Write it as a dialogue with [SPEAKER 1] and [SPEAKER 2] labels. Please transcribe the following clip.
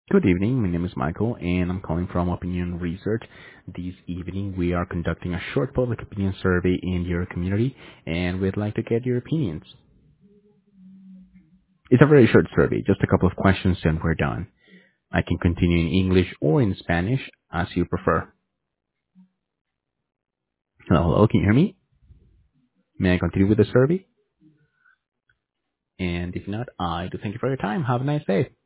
[SPEAKER 1] Good evening. My name is Michael, and I'm calling from Opinion Research. This evening, we are conducting a short public opinion survey in your community, and we'd like to get your opinions. It's a very short survey, just a couple of questions, and we're done. I can continue in English or in Spanish, as you prefer. Hello, can you hear me? May I continue with the survey? And if not, I do thank you for your time. Have a nice day.